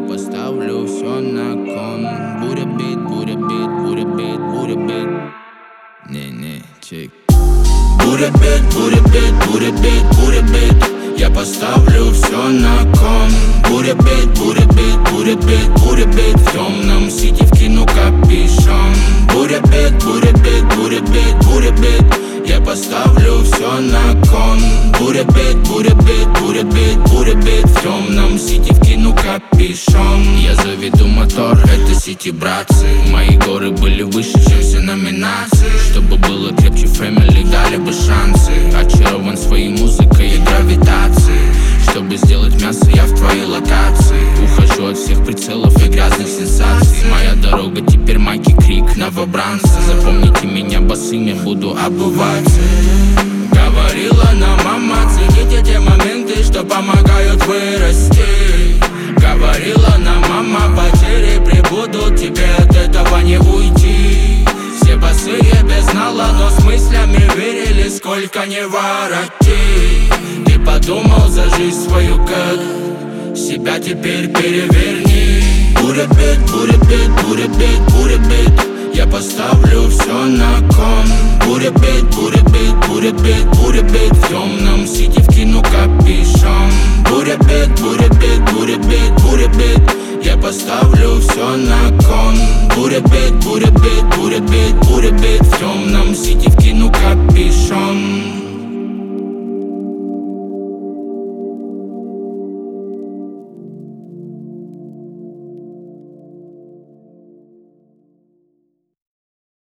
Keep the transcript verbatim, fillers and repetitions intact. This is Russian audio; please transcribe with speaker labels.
Speaker 1: Я поставлю все на кон. Буря бит, буря бит, буря бит, буря бит. Не-не, чек. Буря бит, буря бит, буря бит, буря бит. Я поставлю все на кон. Буря бит, буря бит, буря бит, буря бит. В темном сити вкину капюшон. Буря бит, буря бит, буря бит, буря бит. Я поставлю все на кон. Буря бит, буря бит, буря бит, буря бит. В темном сити вкину капюшон. Я заведу мотор, это сити, братцы. Мои горы были выше, чем все номинации. Чтобы было крепче, фэмили дали бы шансы. Очарован своей музыкой и гравитацией. Чтобы сделать мясо, я в твоей локации. Ухожу от всех прицелов и грязных сенсаций. Моя дорога теперь майки, крик, новобранцы. Запомните меня босыми, буду обуваться. Говорила нам мама, цените те моменты, что помогают вырасти. Говорила нам мама, потери прибудут, тебе от этого не уйти. Все босые без нала, но с мыслями верили, сколько не воротить. Ты подумал за жизнь свою, как себя теперь переверни. Буря бит, буря бит, буря бит, буря бит. Я поставлю все на кон. Буря бит, буря бит, буря бит, буря бит. В темном сити вкину капюшон. Буря бит, буря бит, буря бит, буря бит. Я поставлю все на кон. Буря бит, буря бит, буря бит, буря бит. В темном сити вкину капюшон.